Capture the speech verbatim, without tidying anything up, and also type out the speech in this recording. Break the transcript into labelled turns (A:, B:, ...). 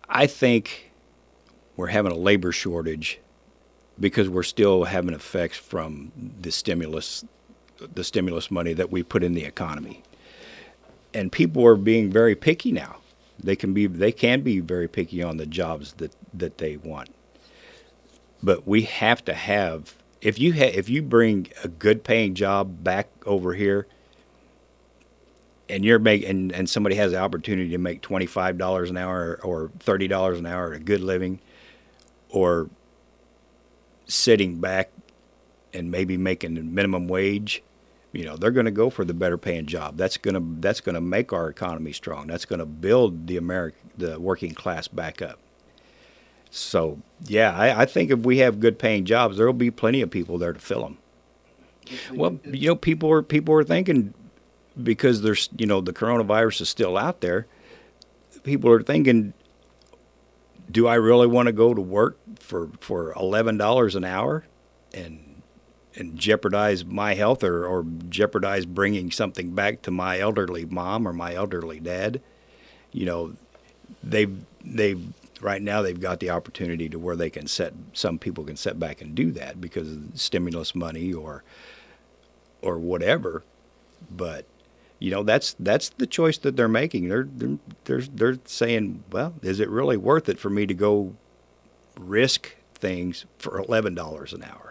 A: I think we're having a labor shortage because we're still having effects from the stimulus, the stimulus money that we put in the economy. And people are being very picky now. They can be they can be very picky on the jobs that, that they want. But we have to have if you ha- if you bring a good paying job back over here and you're making and, and somebody has the opportunity to make twenty five dollars an hour or thirty dollars an hour at a good living, or sitting back and maybe making minimum wage, you know, they're going to go for the better paying job. That's going to that's going to make our economy strong. That's going to build the American the working class back up. So yeah, I, I think if we have good paying jobs, there will be plenty of people there to fill them. Well, you know, people are people are thinking because there's you know the coronavirus is still out there. People are thinking, do I really want to go to work for for eleven dollars an hour, and and jeopardize my health, or, or jeopardize bringing something back to my elderly mom or my elderly dad? You know, they've they've right now they've got the opportunity to where they can set some people can sit back and do that because of stimulus money or or whatever. But you know that's that's the choice that they're making. They're they're they're, they're saying, well, is it really worth it for me to go risk things for eleven dollars an hour?